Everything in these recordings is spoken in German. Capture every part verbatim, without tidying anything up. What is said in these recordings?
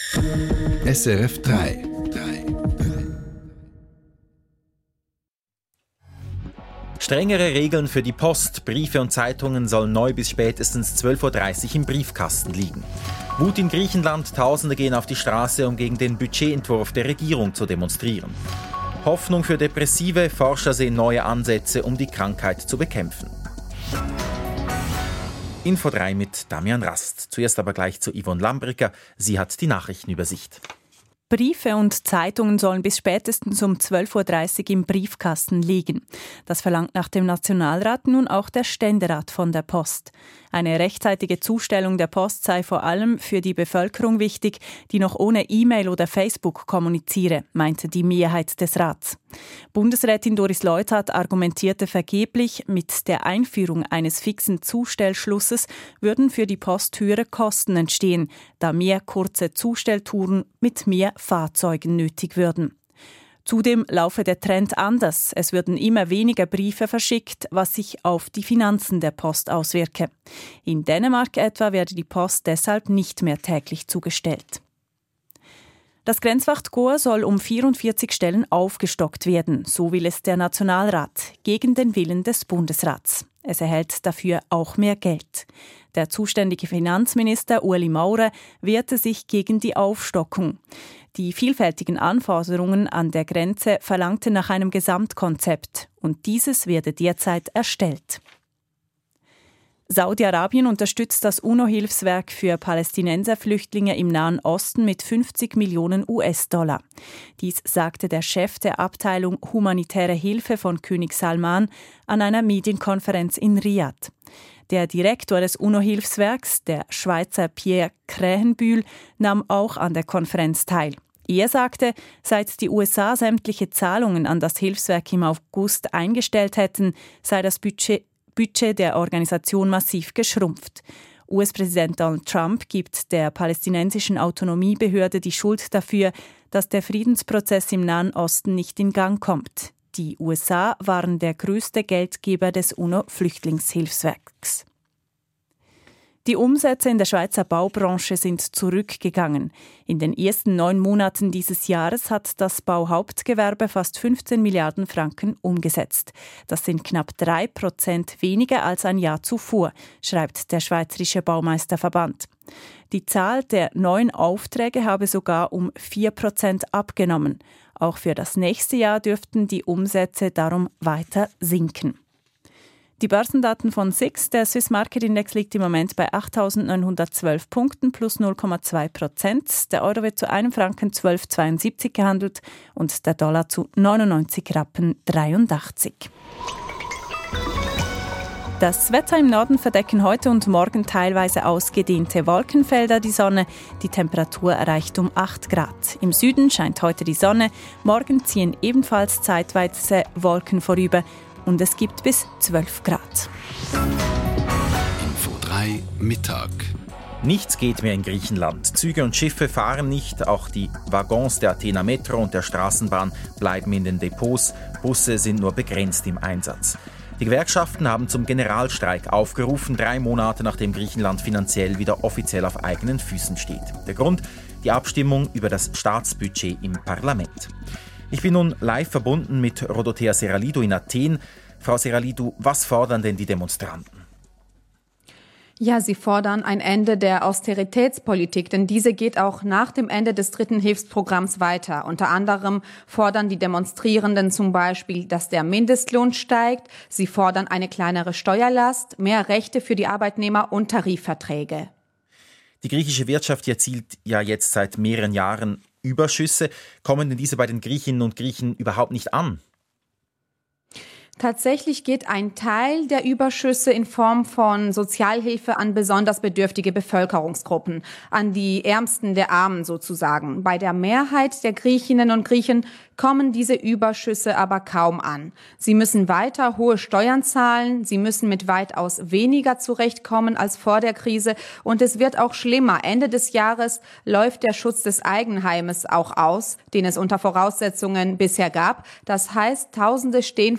S R F drei. Strengere Regeln für die Post, Briefe und Zeitungen sollen neu bis spätestens zwölf Uhr dreißig im Briefkasten liegen. Wut in Griechenland, Tausende gehen auf die Straße, um gegen den Budgetentwurf der Regierung zu demonstrieren. Hoffnung für Depressive, Forscher sehen neue Ansätze, um die Krankheit zu bekämpfen. Info drei mit Damian Rast. Zuerst aber gleich zu Yvonne Lambricker. Sie hat die Nachrichtenübersicht. Briefe und Zeitungen sollen bis spätestens um zwölf Uhr dreißig im Briefkasten liegen. Das verlangt nach dem Nationalrat nun auch der Ständerat von der Post. Eine rechtzeitige Zustellung der Post sei vor allem für die Bevölkerung wichtig, die noch ohne E-Mail oder Facebook kommuniziere, meinte die Mehrheit des Rats. Bundesrätin Doris Leuthard argumentierte vergeblich, mit der Einführung eines fixen Zustellschlusses würden für die Post höhere Kosten entstehen, da mehr kurze Zustelltouren mit mehr Fahrzeugen nötig würden. Zudem laufe der Trend anders. Es würden immer weniger Briefe verschickt, was sich auf die Finanzen der Post auswirke. In Dänemark etwa werde die Post deshalb nicht mehr täglich zugestellt. Das Grenzwachtkorps soll um vierundvierzig Stellen aufgestockt werden, so will es der Nationalrat, gegen den Willen des Bundesrats. Es erhält dafür auch mehr Geld. Der zuständige Finanzminister Ueli Maurer wehrte sich gegen die Aufstockung. Die vielfältigen Anforderungen an der Grenze verlangten nach einem Gesamtkonzept und dieses werde derzeit erstellt. Saudi-Arabien unterstützt das UNO-Hilfswerk für Palästinenserflüchtlinge im Nahen Osten mit fünfzig Millionen U S-Dollar. Dies sagte der Chef der Abteilung Humanitäre Hilfe von König Salman an einer Medienkonferenz in Riad. Der Direktor des UNO-Hilfswerks, der Schweizer Pierre Krähenbühl, nahm auch an der Konferenz teil. Er sagte, seit die U S A sämtliche Zahlungen an das Hilfswerk im August eingestellt hätten, sei das Budget Budget der Organisation massiv geschrumpft. U S-Präsident Donald Trump gibt der palästinensischen Autonomiebehörde die Schuld dafür, dass der Friedensprozess im Nahen Osten nicht in Gang kommt. Die U S A waren der größte Geldgeber des UNO-Flüchtlingshilfswerks. Die Umsätze in der Schweizer Baubranche sind zurückgegangen. In den ersten neun Monaten dieses Jahres hat das Bauhauptgewerbe fast fünfzehn Milliarden Franken umgesetzt. Das sind knapp drei Prozent weniger als ein Jahr zuvor, schreibt der Schweizerische Baumeisterverband. Die Zahl der neuen Aufträge habe sogar um vier Prozent abgenommen. Auch für das nächste Jahr dürften die Umsätze darum weiter sinken. Die Börsendaten von S I X, der Swiss Market Index, liegt im Moment bei achttausendneunhundertzwölf Punkten plus null Komma zwei Prozent. Der Euro wird zu einem Franken zwölf Komma zweiundsiebzig gehandelt und der Dollar zu neunundneunzig Rappen dreiundachtzig. Das Wetter im Norden verdecken heute und morgen teilweise ausgedehnte Wolkenfelder die Sonne. Die Temperatur erreicht um acht Grad. Im Süden scheint heute die Sonne. Morgen ziehen ebenfalls zeitweise Wolken vorüber. Und es gibt bis zwölf Grad. Info drei Mittag. Nichts geht mehr in Griechenland. Züge und Schiffe fahren nicht. Auch die Waggons der Athena Metro und der Straßenbahn bleiben in den Depots. Busse sind nur begrenzt im Einsatz. Die Gewerkschaften haben zum Generalstreik aufgerufen, drei Monate nachdem Griechenland finanziell wieder offiziell auf eigenen Füßen steht. Der Grund? Die Abstimmung über das Staatsbudget im Parlament. Ich bin nun live verbunden mit Rodothea Seralidou in Athen. Frau Seralidou, was fordern denn die Demonstranten? Ja, sie fordern ein Ende der Austeritätspolitik, denn diese geht auch nach dem Ende des dritten Hilfsprogramms weiter. Unter anderem fordern die Demonstrierenden zum Beispiel, dass der Mindestlohn steigt. Sie fordern eine kleinere Steuerlast, mehr Rechte für die Arbeitnehmer und Tarifverträge. Die griechische Wirtschaft erzielt ja jetzt seit mehreren Jahren Überschüsse. Kommen denn diese bei den Griechinnen und Griechen überhaupt nicht an? Tatsächlich geht ein Teil der Überschüsse in Form von Sozialhilfe an besonders bedürftige Bevölkerungsgruppen, an die Ärmsten der Armen sozusagen. Bei der Mehrheit der Griechinnen und Griechen kommen diese Überschüsse aber kaum an. Sie müssen weiter hohe Steuern zahlen, sie müssen mit weitaus weniger zurechtkommen als vor der Krise und es wird auch schlimmer. Ende des Jahres läuft der Schutz des Eigenheimes auch aus, den es unter Voraussetzungen bisher gab. Das heißt, Tausende stehen vor der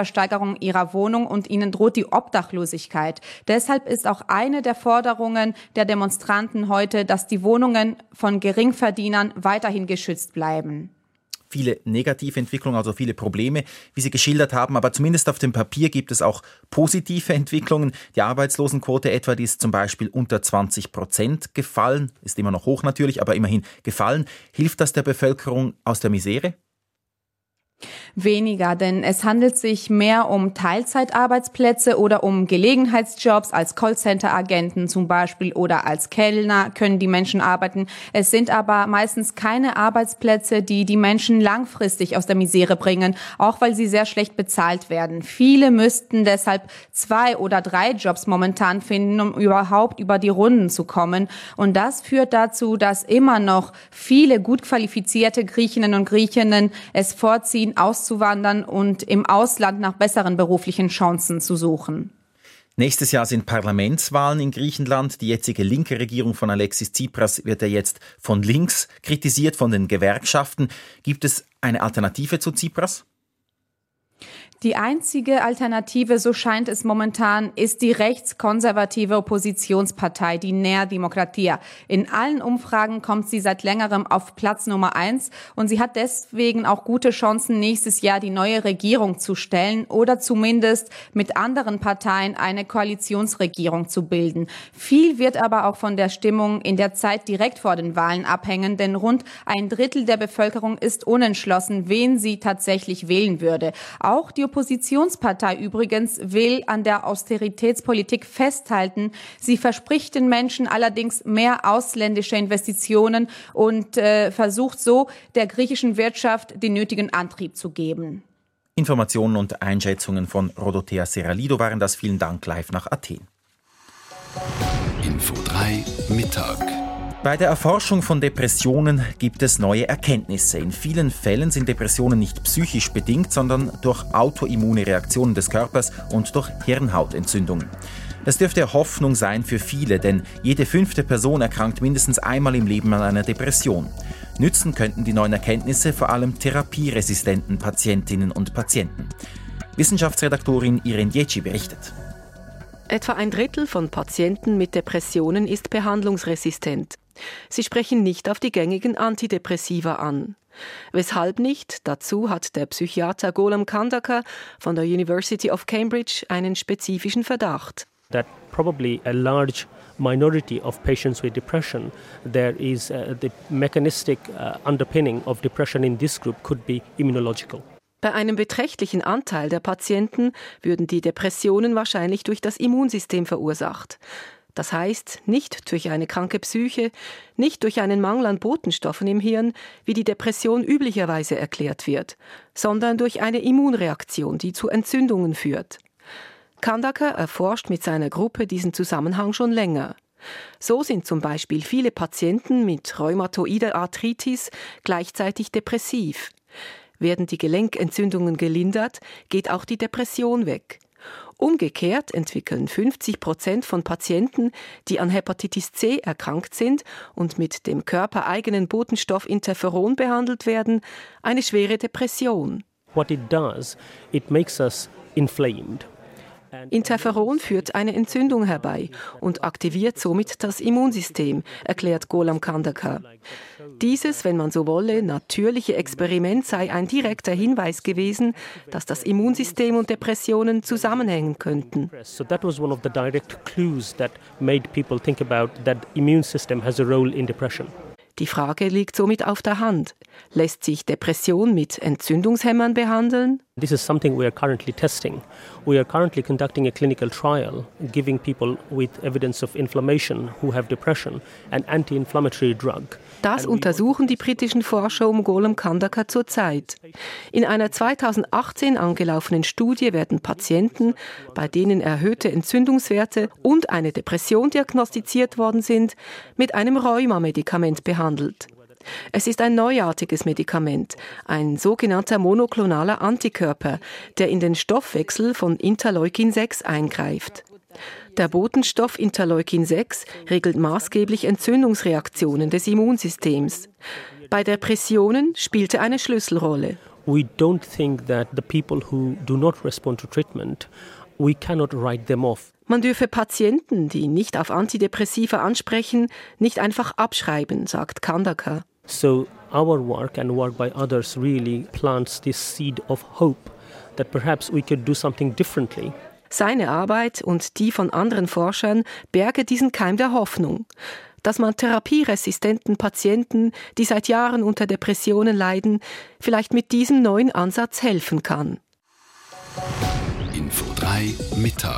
Versteigerung ihrer Wohnung und ihnen droht die Obdachlosigkeit. Deshalb ist auch eine der Forderungen der Demonstranten heute, dass die Wohnungen von Geringverdienern weiterhin geschützt bleiben. Viele negative Entwicklungen, also viele Probleme, wie Sie geschildert haben. Aber zumindest auf dem Papier gibt es auch positive Entwicklungen. Die Arbeitslosenquote etwa, die ist zum Beispiel unter zwanzig Prozent gefallen. Ist immer noch hoch natürlich, aber immerhin gefallen. Hilft das der Bevölkerung aus der Misere? Weniger, denn es handelt sich mehr um Teilzeitarbeitsplätze oder um Gelegenheitsjobs. Als Callcenter-Agenten zum Beispiel oder als Kellner können die Menschen arbeiten. Es sind aber meistens keine Arbeitsplätze, die die Menschen langfristig aus der Misere bringen, auch weil sie sehr schlecht bezahlt werden. Viele müssten deshalb zwei oder drei Jobs momentan finden, um überhaupt über die Runden zu kommen. Und das führt dazu, dass immer noch viele gut qualifizierte Griechinnen und Griechinnen es vorziehen, auszuwandern und im Ausland nach besseren beruflichen Chancen zu suchen. Nächstes Jahr sind Parlamentswahlen in Griechenland. Die jetzige linke Regierung von Alexis Tsipras wird ja jetzt von links kritisiert, von den Gewerkschaften. Gibt es eine Alternative zu Tsipras? Die einzige Alternative, so scheint es momentan, ist die rechtskonservative Oppositionspartei, die Nea Demokratia. In allen Umfragen kommt sie seit längerem auf Platz Nummer eins und sie hat deswegen auch gute Chancen, nächstes Jahr die neue Regierung zu stellen oder zumindest mit anderen Parteien eine Koalitionsregierung zu bilden. Viel wird aber auch von der Stimmung in der Zeit direkt vor den Wahlen abhängen, denn rund ein Drittel der Bevölkerung ist unentschlossen, wen sie tatsächlich wählen würde. Auch die Oppositionspartei übrigens will an der Austeritätspolitik festhalten. Sie verspricht den Menschen allerdings mehr ausländische Investitionen und äh, versucht so, der griechischen Wirtschaft den nötigen Antrieb zu geben. Informationen und Einschätzungen von Rodothea Serralido waren das. Vielen Dank, live nach Athen. Info drei Mittag. Bei der Erforschung von Depressionen gibt es neue Erkenntnisse. In vielen Fällen sind Depressionen nicht psychisch bedingt, sondern durch autoimmune Reaktionen des Körpers und durch Hirnhautentzündungen. Das dürfte Hoffnung sein für viele, denn jede fünfte Person erkrankt mindestens einmal im Leben an einer Depression. Nützen könnten die neuen Erkenntnisse vor allem therapieresistenten Patientinnen und Patienten. Wissenschaftsredaktorin Irene Dieci berichtet. Etwa ein Drittel von Patienten mit Depressionen ist behandlungsresistent. Sie sprechen nicht auf die gängigen Antidepressiva an. Weshalb nicht? Dazu hat der Psychiater Golem Kandakar von der University of Cambridge einen spezifischen Verdacht. That probably a large minority of patients with depression, there is uh, the mechanistic uh, underpinning of depression in this group could be immunological. Bei einem beträchtlichen Anteil der Patienten würden die Depressionen wahrscheinlich durch das Immunsystem verursacht. Das heißt, nicht durch eine kranke Psyche, nicht durch einen Mangel an Botenstoffen im Hirn, wie die Depression üblicherweise erklärt wird, sondern durch eine Immunreaktion, die zu Entzündungen führt. Kandakar erforscht mit seiner Gruppe diesen Zusammenhang schon länger. So sind zum Beispiel viele Patienten mit rheumatoider Arthritis gleichzeitig depressiv. Werden die Gelenkentzündungen gelindert, geht auch die Depression weg. Umgekehrt entwickeln fünfzig Prozent von Patienten, die an Hepatitis C erkrankt sind und mit dem körpereigenen Botenstoff Interferon behandelt werden, eine schwere Depression. What it does, it makes us inflamed. Interferon führt eine Entzündung herbei und aktiviert somit das Immunsystem, erklärt Golem Kandakar. Dieses, wenn man so wolle, natürliche Experiment sei ein direkter Hinweis gewesen, dass das Immunsystem und Depressionen zusammenhängen könnten. So that was one of the direct clues that made people think about that immune system has a role in depression. Die Frage liegt somit auf der Hand. Lässt sich Depression mit Entzündungshemmern behandeln? This is something we are currently testing. We are currently conducting a clinical trial, giving people with evidence of inflammation who have depression an anti-inflammatory drug. Das untersuchen die britischen Forscher um Golem Kandakar zurzeit. In einer zweitausendachtzehn angelaufenen Studie werden Patienten, bei denen erhöhte Entzündungswerte und eine Depression diagnostiziert worden sind, mit einem Rheuma-Medikament behandelt. Es ist ein neuartiges Medikament, ein sogenannter monoklonaler Antikörper, der in den Stoffwechsel von Interleukin sechs eingreift. Der Botenstoff Interleukin sechs regelt maßgeblich Entzündungsreaktionen des Immunsystems. Bei Depressionen spielt er eine Schlüsselrolle. we don't think that the people who do not respond to treatment, we cannot write them off. Man dürfe Patienten, die nicht auf Antidepressiva ansprechen, nicht einfach abschreiben, sagt Khandekar. So our work and work by others really plants this seed of hope that perhaps we could do something differently. Seine Arbeit und die von anderen Forschern berge diesen Keim der Hoffnung, dass man therapieresistenten Patienten, die seit Jahren unter Depressionen leiden, vielleicht mit diesem neuen Ansatz helfen kann. Info drei Mittag.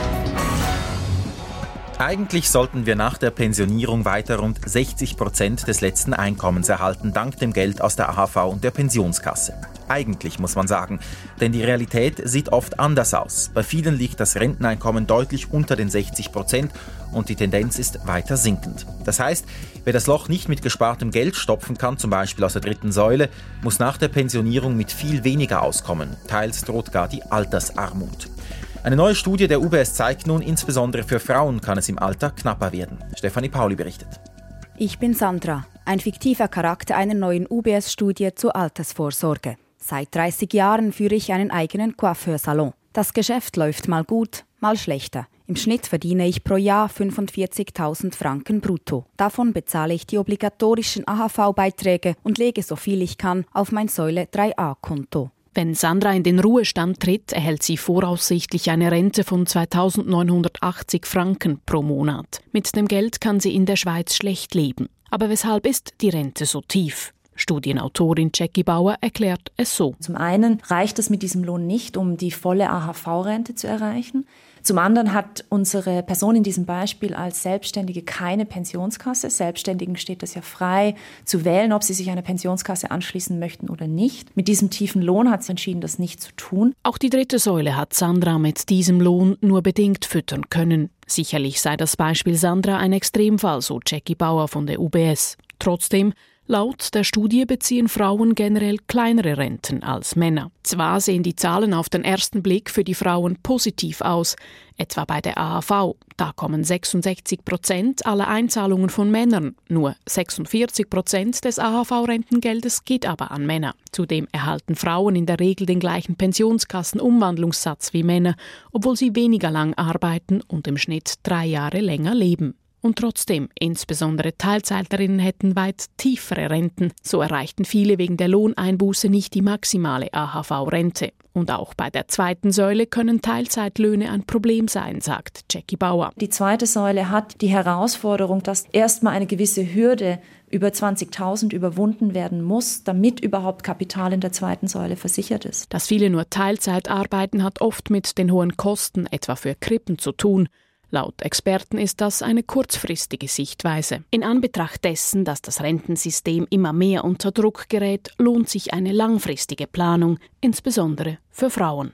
Eigentlich sollten wir nach der Pensionierung weiter rund sechzig Prozent des letzten Einkommens erhalten, dank dem Geld aus der A H V und der Pensionskasse. Eigentlich, muss man sagen, denn die Realität sieht oft anders aus. Bei vielen liegt das Renteneinkommen deutlich unter den sechzig Prozent und die Tendenz ist weiter sinkend. Das heißt, wer das Loch nicht mit gespartem Geld stopfen kann, zum Beispiel aus der dritten Säule, muss nach der Pensionierung mit viel weniger auskommen. Teils droht gar die Altersarmut. Eine neue Studie der U B S zeigt nun, insbesondere für Frauen kann es im Alter knapper werden. Stefanie Pauli berichtet. Ich bin Sandra, ein fiktiver Charakter einer neuen U B S-Studie zur Altersvorsorge. Seit dreißig Jahren führe ich einen eigenen Coiffeursalon. Das Geschäft läuft mal gut, mal schlechter. Im Schnitt verdiene ich pro Jahr fünfundvierzigtausend Franken brutto. Davon bezahle ich die obligatorischen A H V-Beiträge und lege so viel ich kann auf mein Säule drei a-Konto. Wenn Sandra in den Ruhestand tritt, erhält sie voraussichtlich eine Rente von zweitausendneunhundertachtzig Franken pro Monat. Mit dem Geld kann sie in der Schweiz schlecht leben. Aber weshalb ist die Rente so tief? Studienautorin Jackie Bauer erklärt es so. Zum einen reicht es mit diesem Lohn nicht, um die volle A H V-Rente zu erreichen. Zum anderen hat unsere Person in diesem Beispiel als Selbstständige keine Pensionskasse. Selbstständigen steht es ja frei, zu wählen, ob sie sich einer Pensionskasse anschließen möchten oder nicht. Mit diesem tiefen Lohn hat sie entschieden, das nicht zu tun. Auch die dritte Säule hat Sandra mit diesem Lohn nur bedingt füttern können. Sicherlich sei das Beispiel Sandra ein Extremfall, so Jackie Bauer von der U B S. Trotzdem, laut der Studie beziehen Frauen generell kleinere Renten als Männer. Zwar sehen die Zahlen auf den ersten Blick für die Frauen positiv aus, etwa bei der A H V. Da kommen sechsundsechzig Prozent aller Einzahlungen von Männern. Nur sechsundvierzig Prozent des A H V-Rentengeldes geht aber an Männer. Zudem erhalten Frauen in der Regel den gleichen Pensionskassenumwandlungssatz wie Männer, obwohl sie weniger lang arbeiten und im Schnitt drei Jahre länger leben. Und trotzdem, insbesondere Teilzeitlerinnen hätten weit tiefere Renten. So erreichten viele wegen der Lohneinbuße nicht die maximale A H V-Rente. Und auch bei der zweiten Säule können Teilzeitlöhne ein Problem sein, sagt Jackie Bauer. Die zweite Säule hat die Herausforderung, dass erstmal eine gewisse Hürde über zwanzigtausend überwunden werden muss, damit überhaupt Kapital in der zweiten Säule versichert ist. Dass viele nur Teilzeit arbeiten, hat oft mit den hohen Kosten, etwa für Krippen, zu tun. Laut Experten ist das eine kurzfristige Sichtweise. In Anbetracht dessen, dass das Rentensystem immer mehr unter Druck gerät, lohnt sich eine langfristige Planung, insbesondere für Frauen.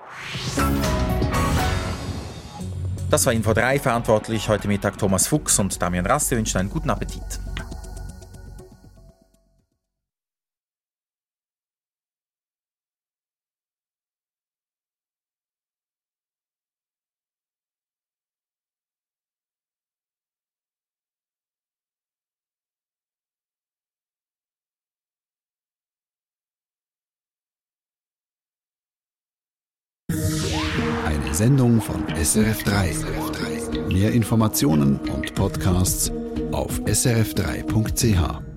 Das war Info drei, verantwortlich heute Mittag Thomas Fuchs und Damian Rasse wünschen einen guten Appetit. Eine Sendung von S R F drei. Mehr Informationen und Podcasts auf s r f drei punkt c h.